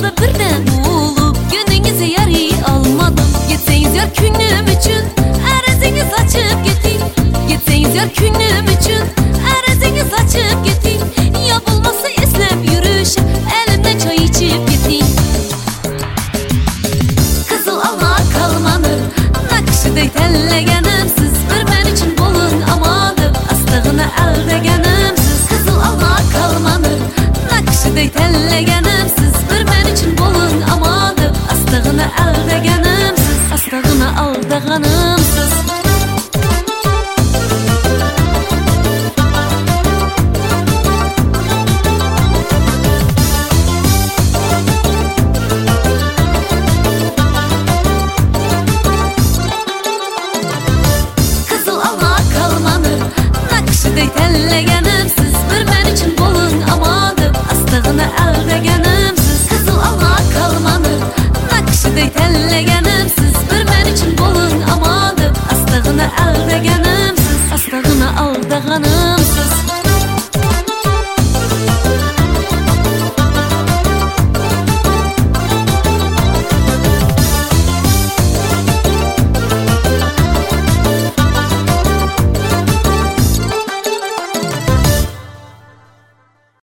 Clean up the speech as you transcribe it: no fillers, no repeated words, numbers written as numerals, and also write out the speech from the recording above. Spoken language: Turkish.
da birden olup gönlünüze yarı almadım. Gitseniz yar günüm için araziniz açıp gidin. Gitseniz yar günüm için araziniz açıp gidin. Yapılması izlep yürüyüşüp elimden çay içip gidin. Kızıl alma kalmanı nakşıday tellegenim siz. Bir ben için bulun amadım astığını eldegenim siz. Kızıl alma kalmanı nakşıday tellegenim siz. Bir ben için bulun amadım astığını eldegenim siz. Astığını aldegenim siz. Tellegenim siz. Bir ben için bulun amadım astığını eldegenim siz. Kızıl alma kalmanı nakşıday tellegenim siz. Bir ben için bulun amadım astığını eldegenim siz. Astığını aldegenim